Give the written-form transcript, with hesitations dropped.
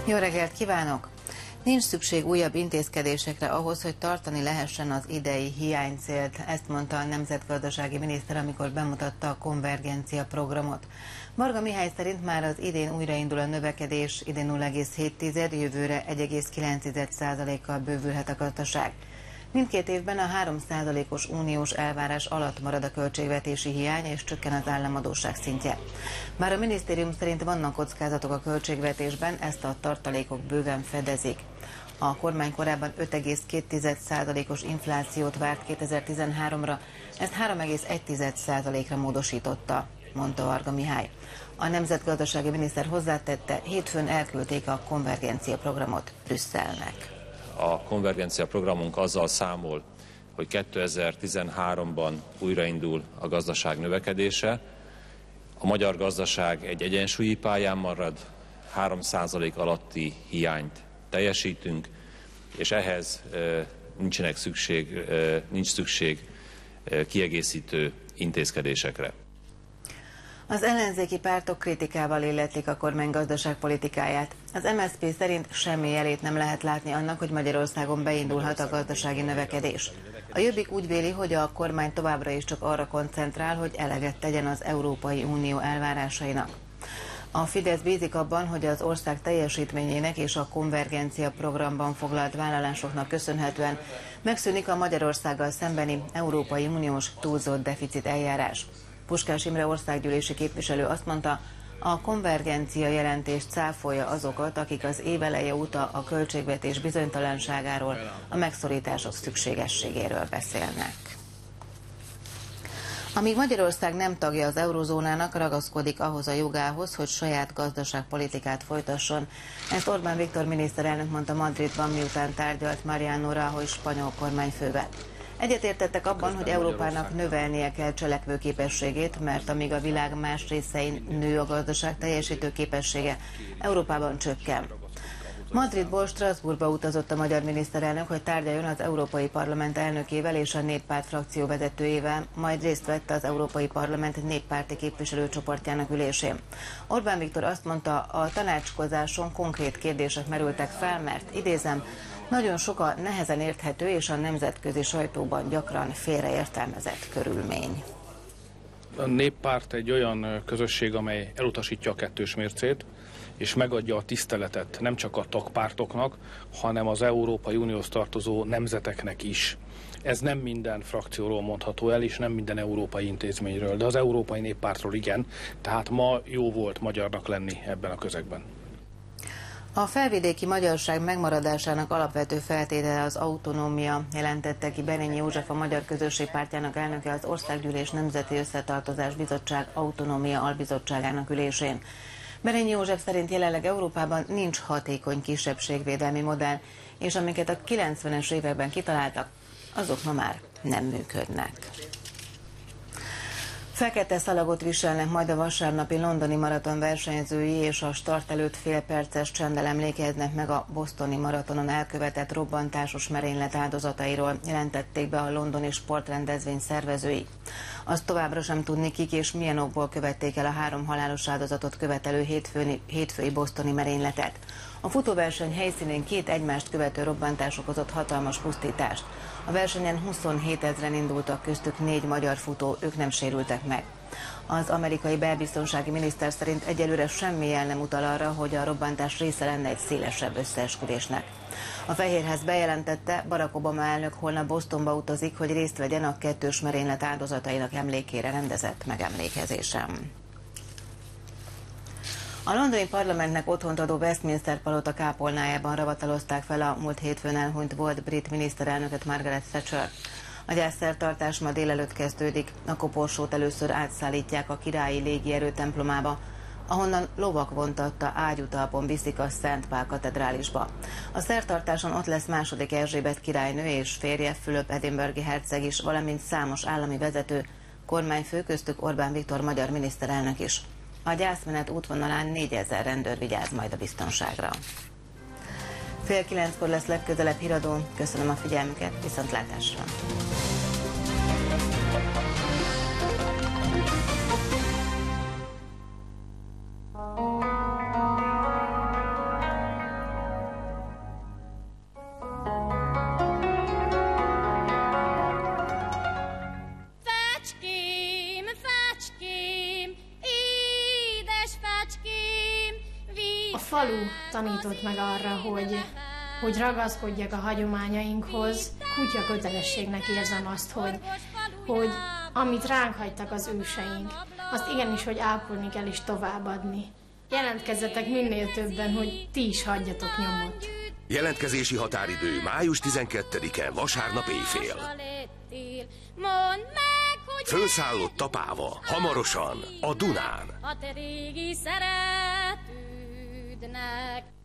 Jó reggelt kívánok! Nincs szükség újabb intézkedésekre ahhoz, hogy tartani lehessen az idei hiánycélt. Ezt mondta a nemzetgazdasági miniszter, amikor bemutatta a konvergencia programot. Varga Mihály szerint már az idén újraindul a növekedés, idén 0,7, jövőre 1,9%-kal bővülhet a gazdaság. Mindkét évben a 3%-os uniós elvárás alatt marad a költségvetési hiány és csökken az államadósság szintje. Bár a minisztérium szerint vannak kockázatok a költségvetésben, ezt a tartalékok bőven fedezik. A kormány korábban 5,2%-os inflációt várt 2013-ra, ezt 3,1%-ra módosította, mondta Varga Mihály. A nemzetgazdasági miniszter hozzátette, hétfőn elküldték a konvergencia programot Brüsszelnek. A konvergencia programunk azzal számol, hogy 2013-ban újraindul a gazdaság növekedése, a magyar gazdaság egy egyensúlyi pályán marad, 3% alatti hiányt teljesítünk, és ehhez nincs szükség kiegészítő intézkedésekre. Az ellenzéki pártok kritikával illették a kormány gazdaságpolitikáját. Az MSZP szerint semmi jelét nem lehet látni annak, hogy Magyarországon beindulhat a gazdasági növekedés. A Jobbik úgy véli, hogy a kormány továbbra is csak arra koncentrál, hogy eleget tegyen az Európai Unió elvárásainak. A Fidesz bízik abban, hogy az ország teljesítményének és a konvergencia programban foglalt vállalásoknak köszönhetően megszűnik a Magyarországgal szembeni Európai Uniós túlzott deficit eljárás. Puskás Imre országgyűlési képviselő azt mondta, a konvergencia jelentés cáfolja azokat, akik az éveleje óta a költségvetés bizonytalanságáról, a megszorítások szükségességéről beszélnek. Amíg Magyarország nem tagja az eurozónának, ragaszkodik ahhoz a jogához, hogy saját gazdaságpolitikát folytasson. Ezt Orbán Viktor miniszterelnök mondta Madridban, miután tárgyalt Mariano Rajoy spanyol kormányfővel. Egyetértettek abban, hogy Európának növelnie kell cselekvőképességét, mert amíg a világ más részein nő a gazdaság teljesítő képessége, Európában csökken. Madridból Strasbourgba utazott a magyar miniszterelnök, hogy tárgyaljon az Európai Parlament elnökével és a Néppárt frakció vezetőjével, majd részt vett az Európai Parlament néppárti képviselőcsoportjának ülésén. Orbán Viktor azt mondta, a tanácskozáson konkrét kérdések merültek fel, mert idézem, nagyon sok a nehezen érthető és a nemzetközi sajtóban gyakran félreértelmezett körülmény. A Néppárt egy olyan közösség, amely elutasítja a kettős mércét, és megadja a tiszteletet nem csak a tagpártoknak, hanem az Európai Unióhoz tartozó nemzeteknek is. Ez nem minden frakcióról mondható el, és nem minden európai intézményről, de az Európai Néppártról igen, tehát ma jó volt magyarnak lenni ebben a közegben. A felvidéki magyarság megmaradásának alapvető feltétele az autonómia, jelentette ki Berényi József, a Magyar Közösség Pártjának elnöke az Országgyűlés Nemzeti Összetartozás Bizottság Autonómia Albizottságának ülésén. Berényi József szerint jelenleg Európában nincs hatékony kisebbségvédelmi modell, és amiket a 90-es években kitaláltak, azok ma már nem működnek. Fekete szalagot viselnek majd a vasárnapi londoni maraton versenyzői, és a start előtt fél perces csenddel emlékeznek meg a bostoni maratonon elkövetett robbantásos merénylet áldozatairól, jelentették be a londoni sportrendezvény szervezői. Azt továbbra sem tudni, kik és milyen okból követték el a 3 halálos áldozatot követelő hétfői bostoni merényletet. A futóverseny helyszínén 2 egymást követő robbantás okozott hatalmas pusztítást. A versenyen 27 000-en indultak, köztük 4 magyar futó, ők nem sérültek meg. Az amerikai belbiztonsági miniszter szerint egyelőre semmi jel nem utal arra, hogy a robbantás része lenne egy szélesebb összeesküvésnek. A Fehérház bejelentette, Barack Obama elnök holnap Bostonba utazik, hogy részt vegyen a kettős merénylet áldozatainak emlékére rendezett megemlékezésen. A londoni parlamentnek otthont adó Westminster palota kápolnájában ravatalozták fel a múlt hétfőn elhunyt volt brit miniszterelnököt, Margaret Thatcher. A gyászszertartás ma délelőtt kezdődik, a koporsót először átszállítják a királyi légierő templomába, ahonnan lovak vontatta ágyútalpon viszik a Szent Pál katedrálisba. A szertartáson ott lesz II. Erzsébet királynő és férje, Fülöp edinburghi herceg is, valamint számos állami vezető, kormányfő, köztük Orbán Viktor magyar miniszterelnök is. A gyászmenet útvonalán 4000 rendőr vigyáz majd a biztonságra. 8:30 lesz legközelebb híradó. Köszönöm a figyelmüket, viszontlátásra! falu tanított meg arra, hogy ragaszkodjak a hagyományainkhoz. Kutya kötelességnek érzem azt, hogy amit ránk hagytak az őseink, azt igenis, hogy ápolni kell és továbbadni. Jelentkezzetek minél többen, hogy ti is hagyjatok nyomot. Jelentkezési határidő május 12-e, vasárnap éjfél. Fölszállott Tapáva, hamarosan a Dunán. A te régi szeretődnek.